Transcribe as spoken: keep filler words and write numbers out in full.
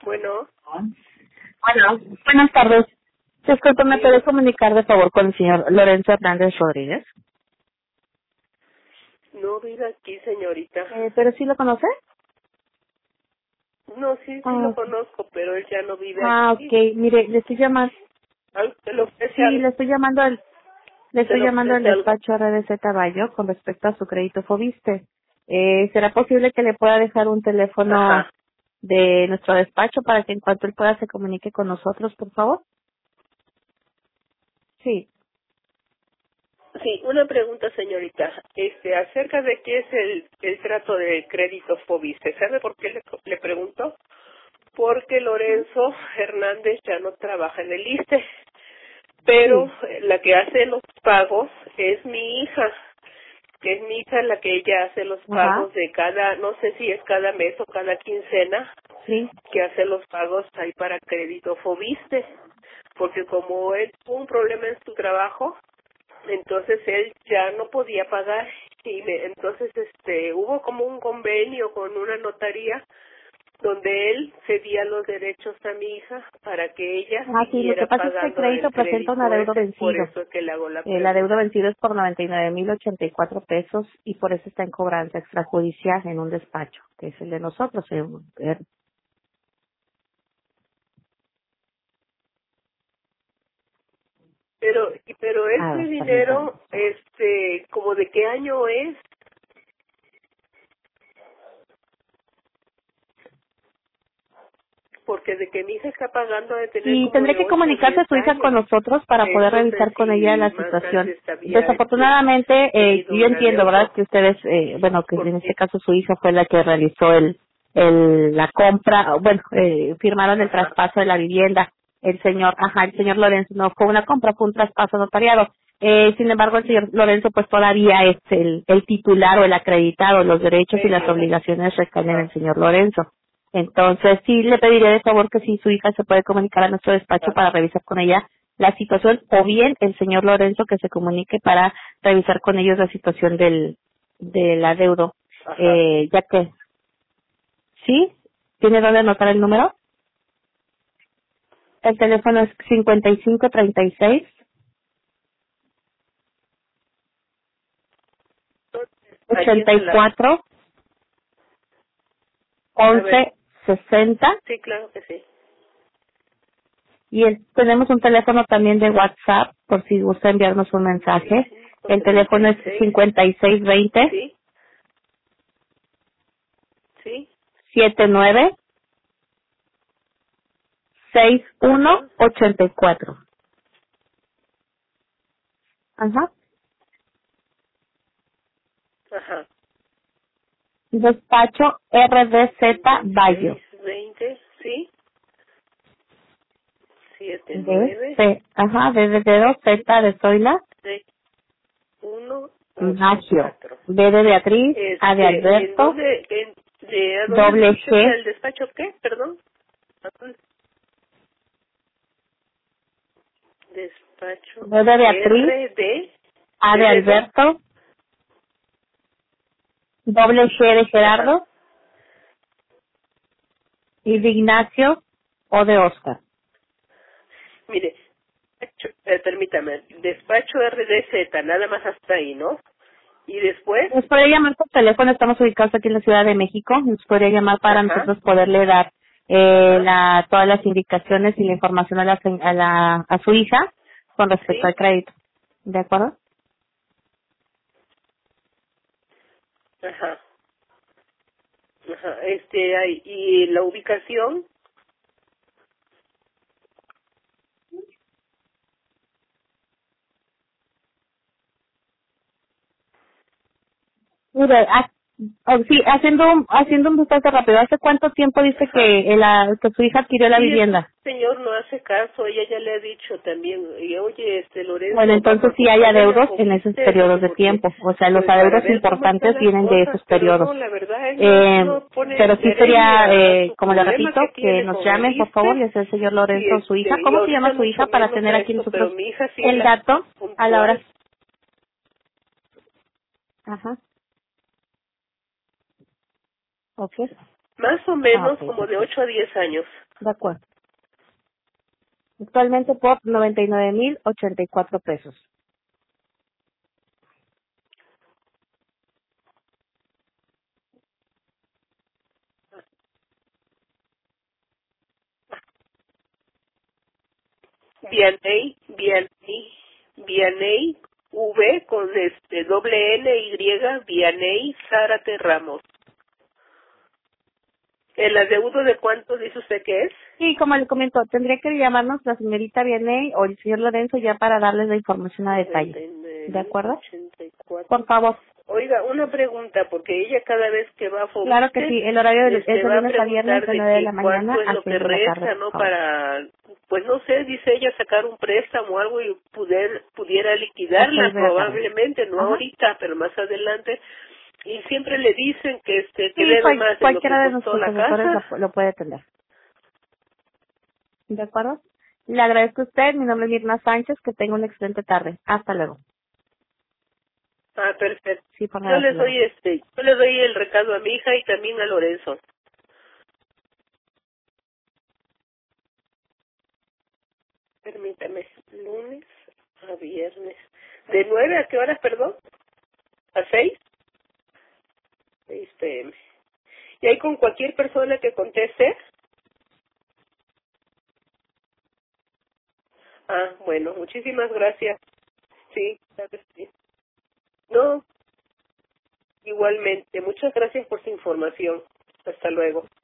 Bueno, Bueno, buenas tardes. Disculpe, ¿me puede comunicar de favor con el señor Lorenzo Hernández Rodríguez? no vive aquí, señorita. Eh, ¿Pero sí lo conoce? No, sí, sí Ah, lo conozco, pero él ya no vive ah, aquí. ok. Mire, le estoy llamando. Al- ¿Se le ofrece Sí, algo? le estoy llamando al, le ¿Se estoy le llamando al ofrece algo? despacho R D Z Bayo con respecto a su crédito Fobiste. Eh, ¿Será posible que le pueda dejar un teléfono Ajá. de nuestro despacho para que en cuanto él pueda se comunique con nosotros, por favor? Sí. Sí, una pregunta, señorita. Este, acerca de qué es el, el trato de crédito Fobiste. ¿Sabe por qué le, le pregunto? Porque Lorenzo Hernández ya no trabaja en el ISSSTE, pero Sí. la que hace los pagos es mi hija, que es mi hija la que ella hace los Ajá. pagos de cada, no sé si es cada mes o cada quincena, Sí. que hace los pagos ahí para crédito Fobiste, porque como él tuvo un problema en su trabajo, entonces él ya no podía pagar y me- entonces este hubo como un convenio con una notaría donde él cedía los derechos a mi hija para que ella Ah, sí, lo siguiera que pasa es que el pagando crédito el presenta un crédito adeudo ese, por vencido. eso es que le hago la El adeudo pregunta. vencido es por noventa y nueve mil ochenta y cuatro pesos y por eso está en cobranza extrajudicial en un despacho, que es el de nosotros. eh, eh, Pero y- pero A ese ver, permítame. dinero, este, como de qué año es, porque de que mi hija está pagando de tener Y como tendré de que ocho o comunicarse diez su hija con años. nosotros para poder Eso sé revisar con ella si la más situación. antes había este Desafortunadamente, eh, tenido yo un entiendo, ¿verdad? adeudo, Que ustedes, eh, bueno, que en este porque, caso su hija fue la que realizó el, el la compra, bueno, eh, firmaron el ajá, traspaso de la vivienda. El señor, ajá, el señor Lorenzo no fue una compra, fue un traspaso notariado. Eh, sin embargo, el señor Lorenzo pues todavía es el, el titular o el acreditado, los derechos y las ellos, obligaciones recaen en el ajá, señor Lorenzo. Entonces, sí le pediría de favor que si su hija se puede comunicar a nuestro despacho ajá, para revisar con ella la situación, o bien el señor Lorenzo que se comunique para revisar con ellos la situación del, del adeudo. ajá, Eh, ya que, ¿sí? ¿Tiene dónde anotar el número? El teléfono es cincuenta y cinco treinta y seis ahí ochenta está y la, cuatro a ver, once sesenta sí, claro que sí, y el- tenemos un teléfono también de WhatsApp por si gusta enviarnos un cincuenta y mensaje. cinco El treinta teléfono y es seis cincuenta y seis veinte sí, sí, siete nueve seis uno ajá, ochenta y cuatro. Ajá. ajá, Despacho R D Z cincuenta y Bayo. seis veinte sí, siete D, nueve C, ajá, D de dedo, Z de Zoila, seis uno ocho Ignacio. cuatro. B de Beatriz, A de Este, ¿en Alberto, dónde, en, de, a dónde me doble dice que G, el despacho qué? Perdón. ¿A dónde? Despacho B de Beatriz, R D, A ¿de de dedo? Alberto, doble G de Ajá. Gerardo y de Ignacio o de Oscar. Mire, despacho- eh, permítame, despacho R D Z, nada más hasta ahí, ¿no? Y después, Nos podría llamar por teléfono, estamos ubicados aquí en la Ciudad de México, nos podría llamar para ajá, nosotros poderle dar eh, ajá, la, todas las indicaciones y la información a, la, se- a, la, a su hija con respecto sí, al crédito. ¿De acuerdo? ajá, ajá, este, ahí, y la ubicación, Mire, ha- oh, sí, haciendo un, haciendo un vistazo rápido, ¿hace cuánto tiempo dice ajá. que, el, la, que su hija adquirió la Sí, es que vivienda? el señor no hace caso, ella ya le ha dicho también, y oye, este Bueno, Lorenzo, vamos, entonces sí hay acompáñame a adeudos en esos Fobiste, periodos dice, de porque, tiempo, o sea, los pues para adeudos ver cómo están importantes las vienen de cosas, esos pero periodos. no, la verdad, él no, Eh, no pone pero sí remedio sería, a, a eh, su como le problema repito, que que tiene nos con el llamen, por favor, ISSSTE, ya sea el señor y Lorenzo o su hija. este, y ¿Cómo se llama ahorita su hija mucho para menos tener a aquí esto, pero nosotros mi hija sí es el la dato a la hora? puntual. Ajá, ok. Más o menos Ah, ok, como de perfecto. ocho a diez años. De acuerdo. Actualmente por noventa y nueve mil ochenta y cuatro pesos. Vianey, Vianey, Vianey, V con este doble N Y, Vianey Zárate Ramos. ¿El adeudo de cuánto dice usted que es? Sí, como le comentó, tendría que llamarnos la señorita Vianey o el señor Lorenzo ya para darles la información a detalle. ¿De acuerdo? ochenta y cuatro. Por favor. Oiga, una pregunta, porque ella cada vez que va a Claro que Fobiste, sí, el horario de- es este, de va a lunes a viernes preguntar de de nueve de la que mañana cuánto es a lo que seis de la tarde, resta, por ¿no? favor. Para, pues no sé, dice ella, sacar un préstamo o algo y poder, pudiera A liquidarla seis de la tarde. probablemente, no Ajá. ahorita, pero más adelante. Y siempre le dicen que este que Sí, debe cual- más de lo que cualquiera de costó nuestros la asesores casa. lo, lo puede atender. ¿De acuerdo? Le agradezco a usted, mi nombre es Mirna Sánchez, que tenga una excelente tarde. Hasta luego. Ah, perfecto. Sí, por Yo nada, hasta les luego. doy este, yo le doy el recado a mi hija y también a Lorenzo. Permítame, lunes a viernes. ¿De nueve a qué horas, perdón? ¿A seis? seis p m. ¿Y ahí con cualquier persona que conteste? Ah, bueno, muchísimas gracias. Sí, claro que sí. No, igualmente. Muchas gracias por su información. Hasta luego.